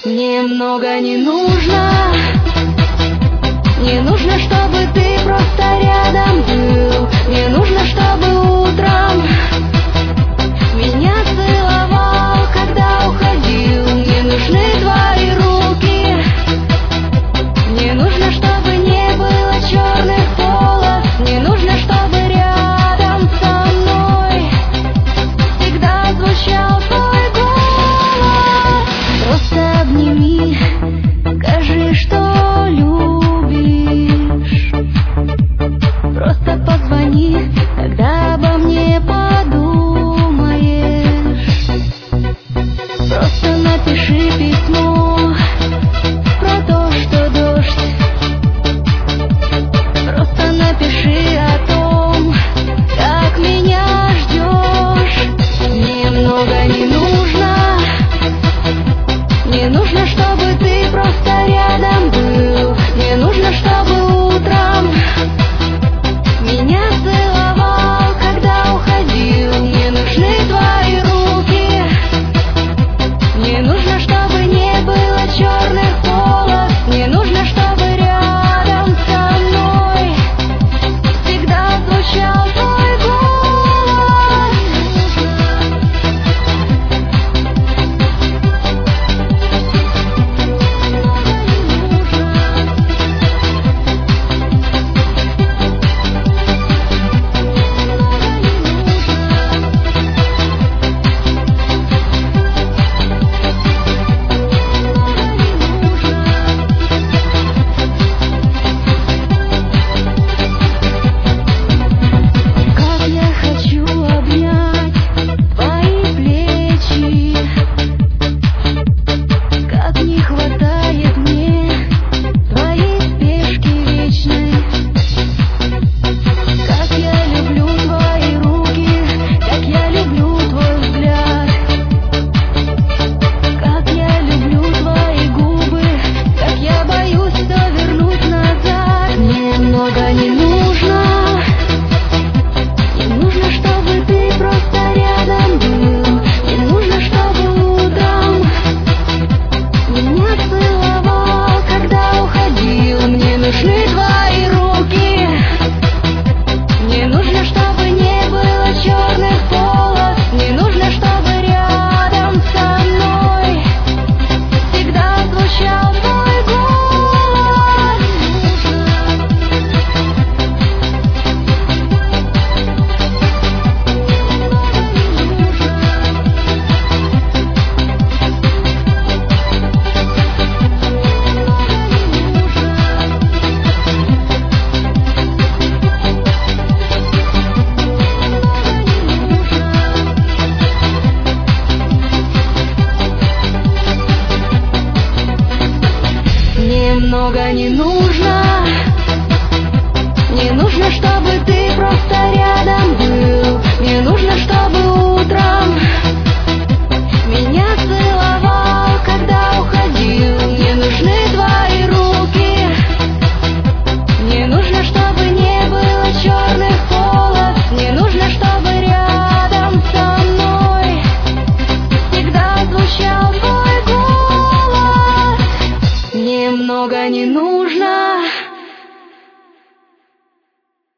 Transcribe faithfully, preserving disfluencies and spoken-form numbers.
Мне много не нужно, не нужно, чтобы ты просто рядом был. Мне нужно, чтобы утром меня целовал, когда уходил. Мне нужны твои руки, мне нужно, чтобы не было черных полос. Мне нужно, чтобы рядом со мной всегда звучал твой голос. Просто обними, скажи, что любишь. Просто позвони, когда обо мне подумаешь. Просто напиши письмо про то, что дождь. Просто напиши о том, как меня ждешь. Мне много не нужно, не нужно, чтобы ты просто рядом был. Мне нужно, чтобы утром меня целовал, когда уходил. Мне нужны твои руки, мне нужно, чтобы не было черных полос. Мне нужно, чтобы рядом со мной всегда звучал твой голос. Как я хочу обнять твои плечи, как не хватает мне твоей спешки вечной. Как я люблю твои руки, как я люблю твой взгляд. Как я люблю твои губы, как я боюсь все вернуть назад. Мне много не нужно, не нужно, чтобы ты просто рядом был. Не нужно, чтобы утром меня целовал, когда уходил. Мне нужны твои руки, мне нужно, чтобы не было черных полос. Мне нужно, чтобы рядом со мной всегда звучал твой голос. Мне много не нужно, не нужно, чтобы